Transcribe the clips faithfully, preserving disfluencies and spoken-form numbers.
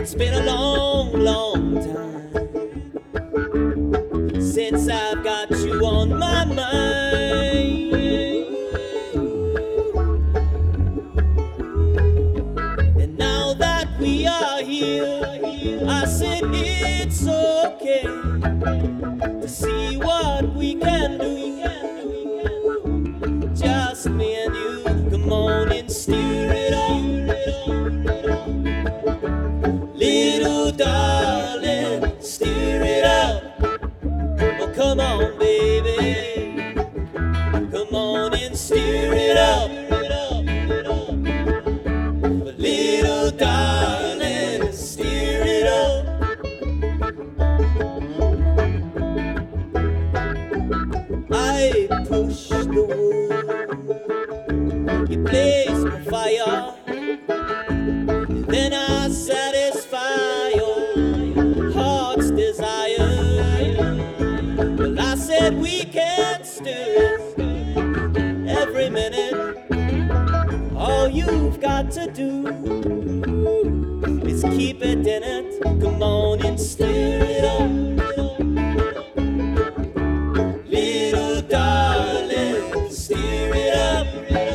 It's been a long, long time since I've got you on my mind. And now that we are here, I said it's okay to see what we can do. Just me and you, come on and steer it on. Little darling, steer it up. Oh, come on, baby. Come on and steer it up. Little darling, steer it up. I push the wood, you blaze the fire, then I satisfy your heart's desire. Well, I said we can't stir it every minute. All you've got to do is keep it in it. Come on and stir it up. Little darling, stir it up.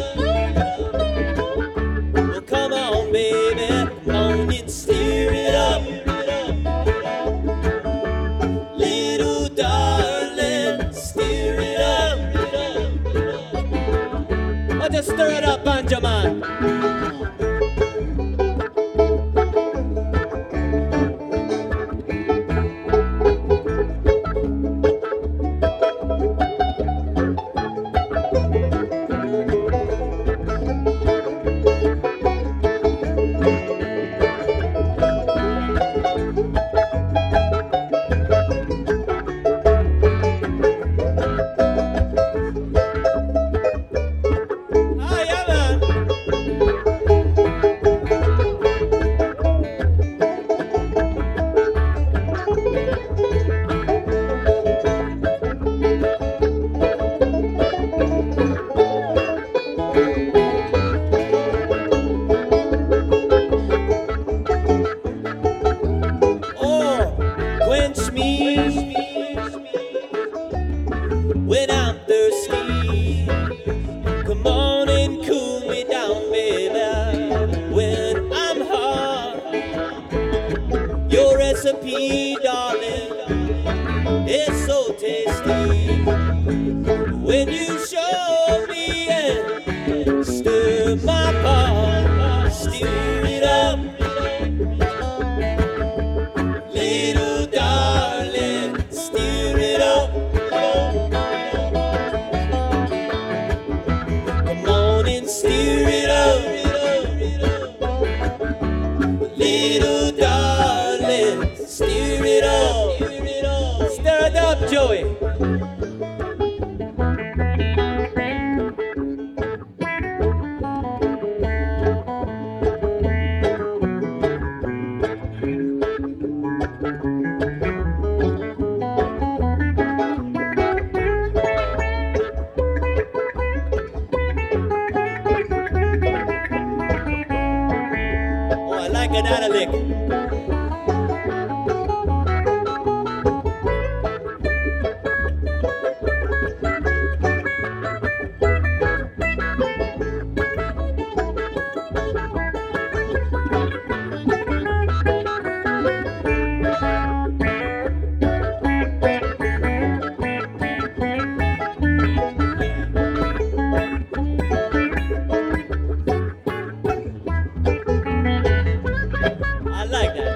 Well, come on, baby, come on and stir it up. Little darling, stir it up. Oh, just stir it up, banjo man. Quench me when I'm thirsty. Come on and cool me down, baby, when I'm hot. Your recipe, darling, is so tasty. When you show me and stir my pot, stir it up. Little darling, stir it up. Come on and stir it up. Little darling, stir it up. Stir it up, Joey. I like an analytic. I like that.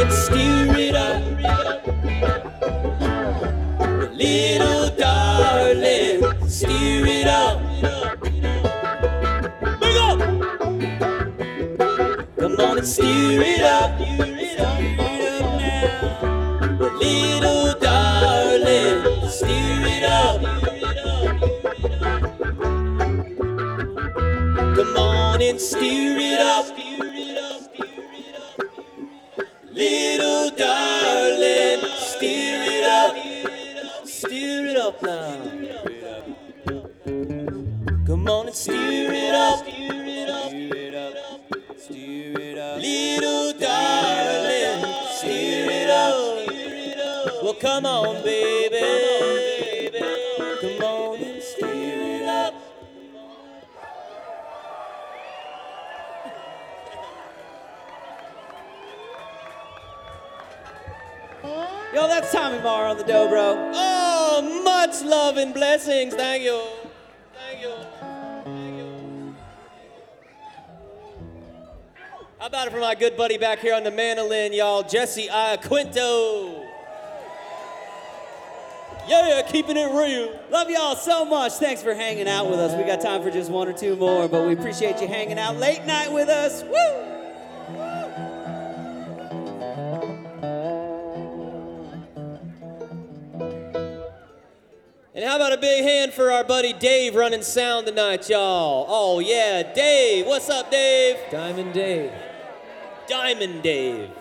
and steer it up. Little darling, steer it up. Bring up. Come on and steer it up. Little darling, steer it up. Come on and steer it up. Little darling, steer it up. Steer it up now. Come on and steer it up. Little darling, steer it up. Well, come on, baby. Come on and steer it up. Yo, that's Tommy Marr on the dobro. Oh, much love and blessings. Thank you. Thank you. Thank you. How about it for my good buddy back here on the mandolin, y'all, Jesse Iaquinto. Yeah, keeping it real. Love y'all so much. Thanks for hanging out with us. We got time for just one or two more, but we appreciate you hanging out late night with us. Woo! And how about a big hand for our buddy Dave running sound tonight, y'all? Oh, yeah, Dave. What's up, Dave? Diamond Dave. Diamond Dave.